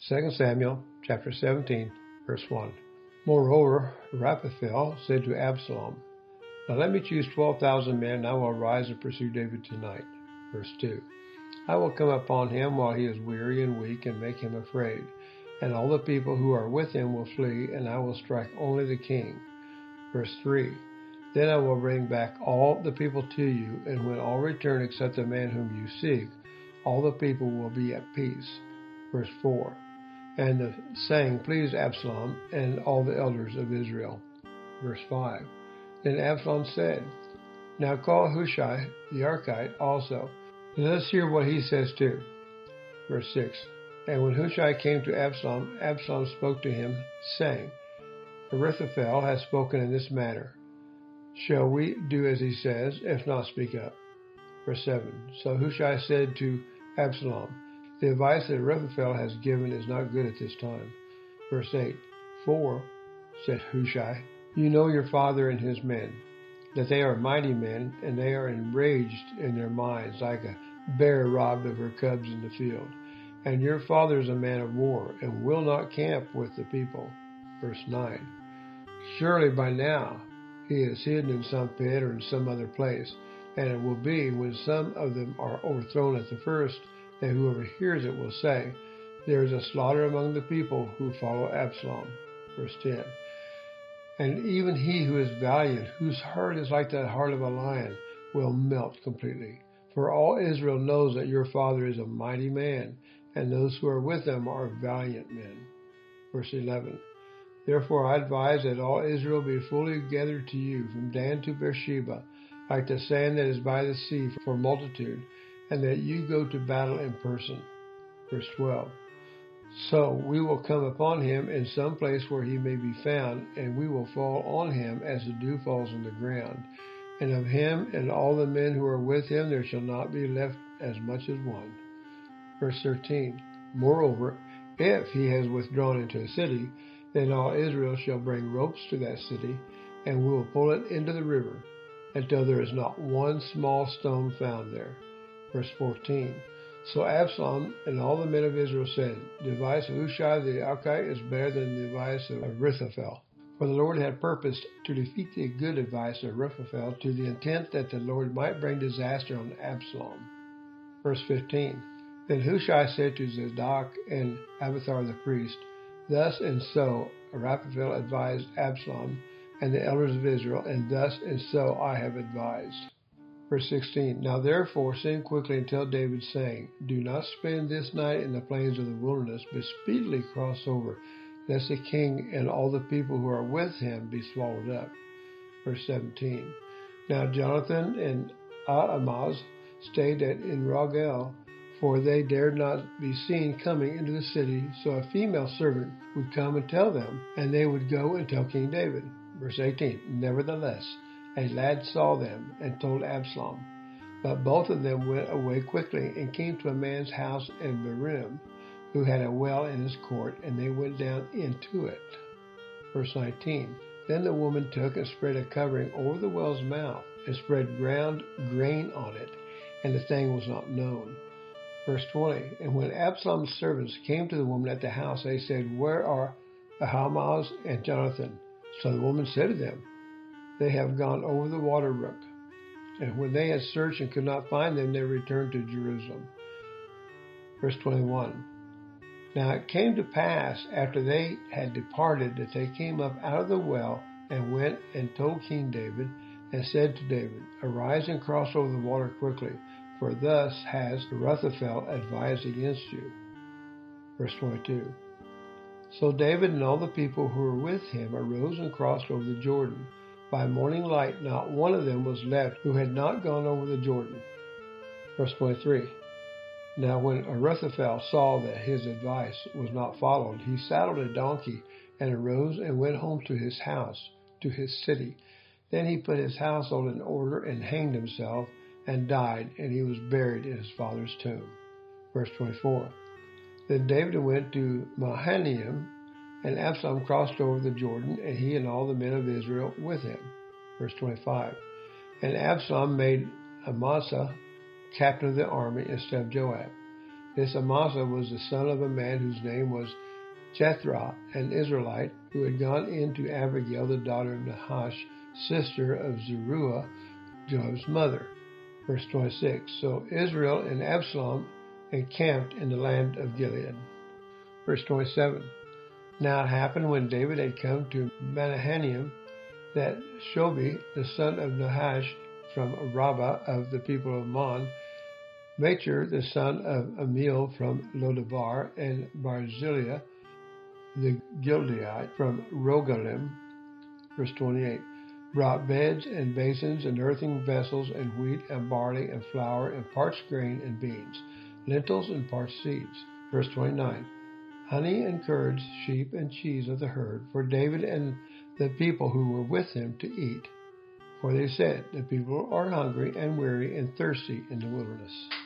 2 Samuel chapter 17, verse 1. Moreover, Raphael said to Absalom, Now let me choose 12,000 men, and I will arise and pursue David tonight. Verse 2. I will come upon him while he is weary and weak, and make him afraid. And all the people who are with him will flee, and I will strike only the king. Verse 3. Then I will bring back all the people to you, and when all return except the man whom you seek, all the people will be at peace. Verse 4. And the saying pleased Absalom and all the elders of Israel. Verse 5. Then Absalom said, Now call Hushai the Archite also, and let us hear what he says too. Verse 6. And when Hushai came to Absalom, Absalom spoke to him, saying, Ahithophel has spoken in this manner. Shall we do as he says? If not, speak up. Verse 7. So Hushai said to Absalom, The advice that Ahithophel has given is not good at this time. Verse 8. For, said Hushai, you know your father and his men, that they are mighty men, and they are enraged in their minds, like a bear robbed of her cubs in the field. And your father is a man of war, and will not camp with the people. Verse 9. Surely by now he is hidden in some pit or in some other place, and it will be, when some of them are overthrown at the first, that whoever hears it will say, There is a slaughter among the people who follow Absalom. Verse 10. And even he who is valiant, whose heart is like the heart of a lion, will melt completely. For all Israel knows that your father is a mighty man, and those who are with him are valiant men. Verse 11. Therefore I advise that all Israel be fully gathered to you, from Dan to Beersheba, like the sand that is by the sea for multitude, and that you go to battle in person. Verse 12. So we will come upon him in some place where he may be found, and we will fall on him as the dew falls on the ground. And of him and all the men who are with him there shall not be left as much as one. Verse 13. Moreover, if he has withdrawn into a city, then all Israel shall bring ropes to that city, and we will pull it into the river, until there is not one small stone found there. Verse 14. So Absalom and all the men of Israel said, The advice of Hushai the Archite is better than the advice of Ahithophel. For the Lord had purposed to defeat the good advice of Ahithophel, to the intent that the Lord might bring disaster on Absalom. Verse 15. Then Hushai said to Zadok and Abiathar the priest, Thus and so Ahithophel advised Absalom and the elders of Israel, and thus and so I have advised. Verse 16. Now therefore send quickly and tell David, saying, Do not spend this night in the plains of the wilderness, but speedily cross over, lest the king and all the people who are with him be swallowed up. Verse 17. Now Jonathan and Ahimaaz stayed at Enrogel, for they dared not be seen coming into the city, so a female servant would come and tell them, and they would go and tell King David. Verse 18. Nevertheless, a lad saw them and told Absalom. But both of them went away quickly and came to a man's house in Barim, who had a well in his court, and they went down into it. Verse 19. Then the woman took and spread a covering over the well's mouth, and spread ground grain on it, and the thing was not known. Verse 20. And when Absalom's servants came to the woman at the house, they said, Where are Ahimaaz and Jonathan? So the woman said to them, They have gone over the water brook. And when they had searched and could not find them, they returned to Jerusalem. Verse 21. Now it came to pass, after they had departed, that they came up out of the well, and went and told King David, and said to David, Arise and cross over the water quickly, for thus has Ahithophel advised against you. Verse 22. So David and all the people who were with him arose and crossed over the Jordan. By morning light, not one of them was left who had not gone over the Jordan. Verse 23. Now when Ahithophel saw that his advice was not followed, he saddled a donkey and arose and went home to his house, to his city. Then he put his household in order and hanged himself and died, and he was buried in his father's tomb. Verse 24. Then David went to Mahanaim, and Absalom crossed over the Jordan, and he and all the men of Israel with him. Verse 25. And Absalom made Amasa captain of the army instead of Joab. This Amasa was the son of a man whose name was Jethro, an Israelite, who had gone in to Abigail, the daughter of Nahash, sister of Zeruiah, Joab's mother. Verse 26. So Israel and Absalom encamped in the land of Gilead. Verse 27. Now it happened when David had come to Mahanaim that Shobi, the son of Nahash from Rabbah of the people of Ammon, Machir, the son of Amiel from Lodabar, and Barzillai, the Gileadite from Rogelim, verse 28, brought beds and basins and earthen vessels and wheat and barley and flour and parched grain and beans, lentils and parched seeds. Verse 29, honey and curds, sheep and cheese of the herd, for David and the people who were with him to eat. For they said, the people are hungry and weary and thirsty in the wilderness.